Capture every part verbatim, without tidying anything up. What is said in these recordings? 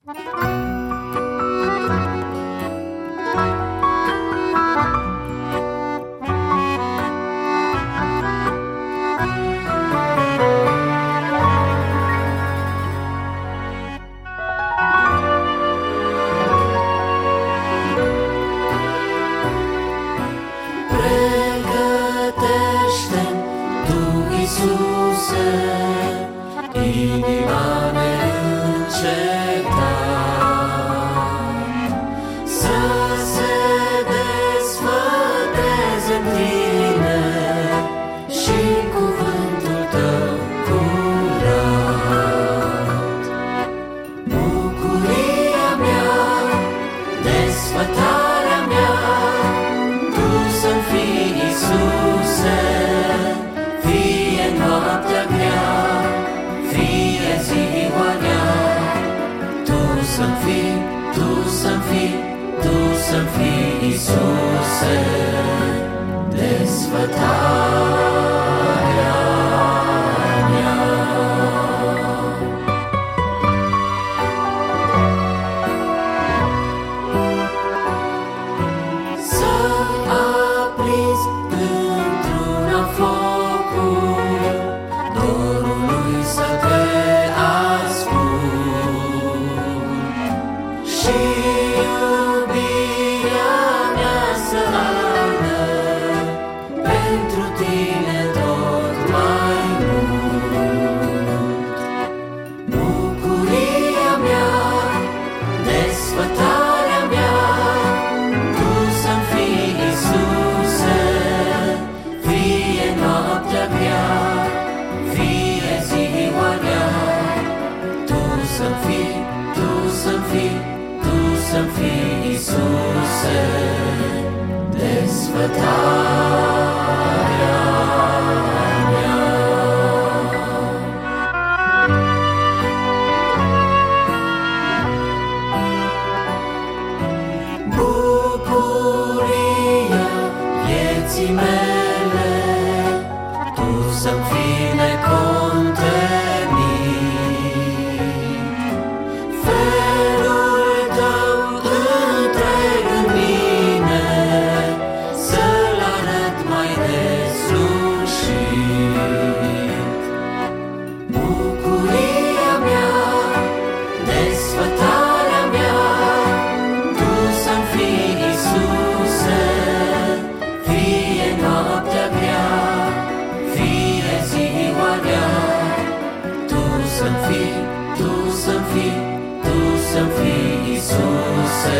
Iisuse, inima neîncetat să se desfăteze în tine și în cuvântul tău curat. Bucuria mea, desfătarea mea, tu să-mi fii, Iisuse, fie noaptea grea, fie ziua rea, tu să-mi fii, tu să-mi fii, tu să-mi fii, Iisuse, desfătarea mea. Să aprinzi într-una focul dorului, să te ascult și iubirea mea să ardă pentru tine tot mai mult. Bucuria mea, desfătarea mea, tu să-mi fii, Iisuse, fie noaptea grea, fie ziua rea, tu să-mi fii, tu să-mi fii, tu să-mi fii, Iisuse, desfătarea mea. Bucuria vieții mele, tu să-mi fii necontenit. Felul tău întreg în mine, să-l arăt mai deslușit. Bucuria mea, desfătarea mea, tu să-mi fii, Iisuse, fie noaptea grea, fie ziua rea, tu să-mi fii, tu să-mi fii, tu să-mi fii, Iisuse,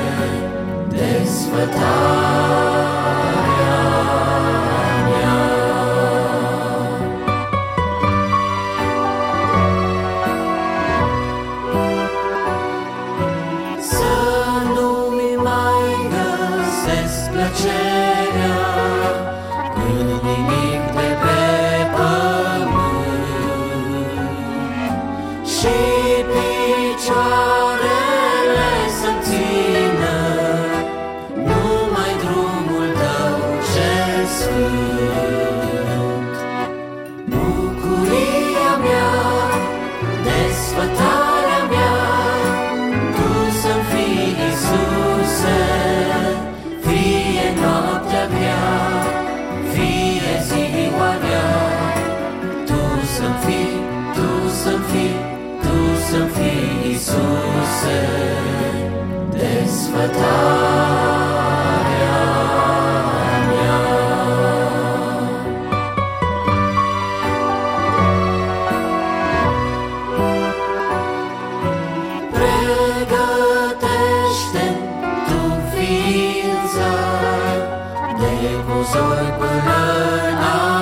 desfătarea mea. Să nu-mi mai găsesc plăcerea în nimic de pe pământ și picioarele să-mi țină numai drumul tău cel sfânt. Bucuria mea, desfătarea mea, tu să-mi fii, Iisuse, fie noaptea grea, fie ziua rea, tu să-mi fii, tu să-mi fii, tu să-mi fii, Iisuse, desfătarea mea. Pregătește tu ființa de buzoi până în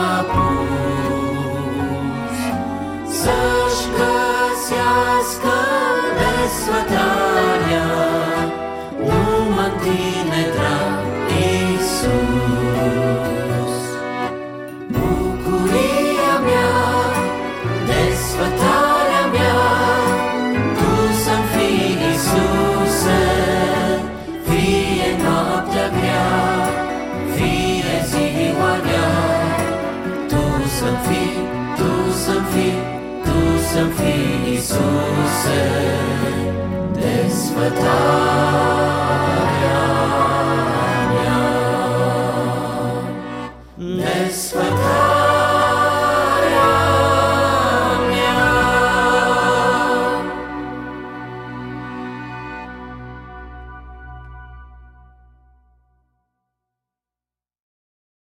apus, să-și găsească desfătarea numai în tine, drag Iisus. Bucuria mea, desfătarea mea, tu să-mi fii, Iisuse, fie noaptea grea, fie ziua rea, tu să-mi fii, tu să-mi fii, tu să-mi fii, Iisuse, desfătare.